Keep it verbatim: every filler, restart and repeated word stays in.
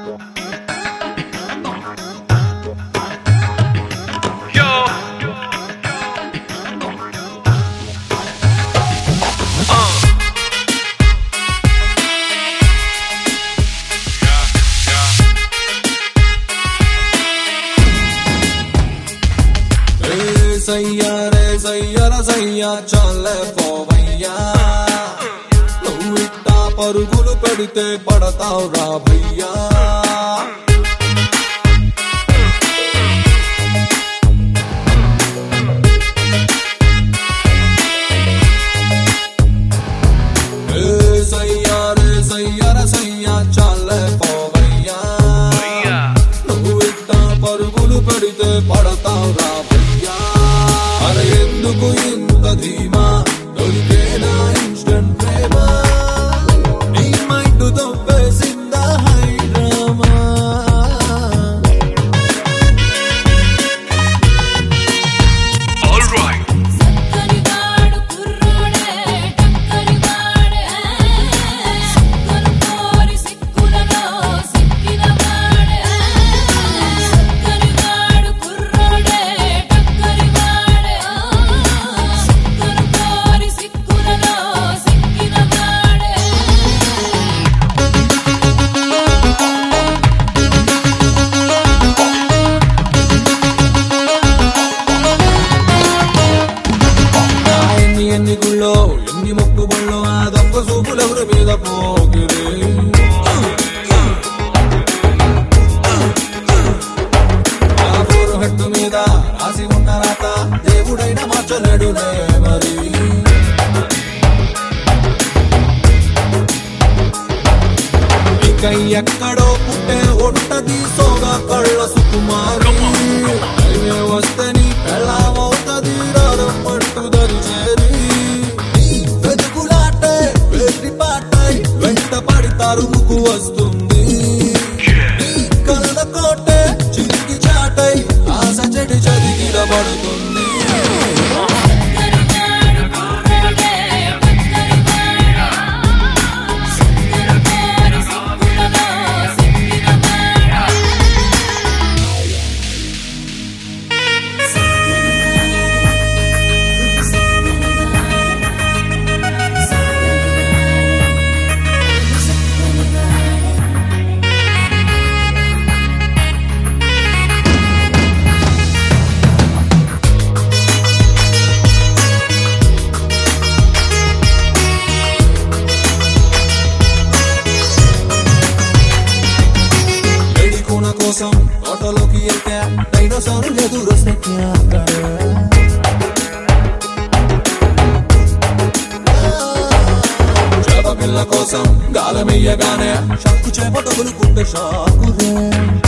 సయ్యా రే సయ్యర సయ్యా చాలే పోవయ్యా నువ్వు ఇట్టా పరుగులు పెడితే పడతావు రా భయ్యా సయ్యా రే సయ్యర సయ్యా చాలే పోవయ్యా నువ్వు ఇట్టా పరుగులు పెడితే పడతావు రా అరే ఎందుకు ఇంత ధీమా దొరికేనా ఇన్స్టెంట్ ప్రేమ నీ మైండ్ దొబ్బేసిందా హైడ్రామా ఎన్ని గుళ్ళో ఎన్ని మొక్కుబళ్ళో ఆ దొంగ చూపులెవరి మీద పోగిరే ఆ ఫోరు హెట్టు మీద రాసి ఉన్న రాత దేవుడైన మార్చలేడులే మరి ఇక ఎక్కడో పుట్టే ఒంటది సోగా కళ్ళ సుకుమారు వస్తే నీ పెళ్ళమవుతుంది రారం పట్టుదని చేరి వెతుకులాటే వెర్రి పాటై వెంట పడితారు ముక్కు వస్తుంది కళ్ళ కోటే చిరికి చాటై ఆశ చెడి చదిగిల పడుతుంది కోసం తోటలోకి వెళ్తే డైనోసార్లు ఎదురొస్తే చేప పిల్ల కోసం గాలమెయ్యగానే షాకు చేప తగులుకుంటే షాకు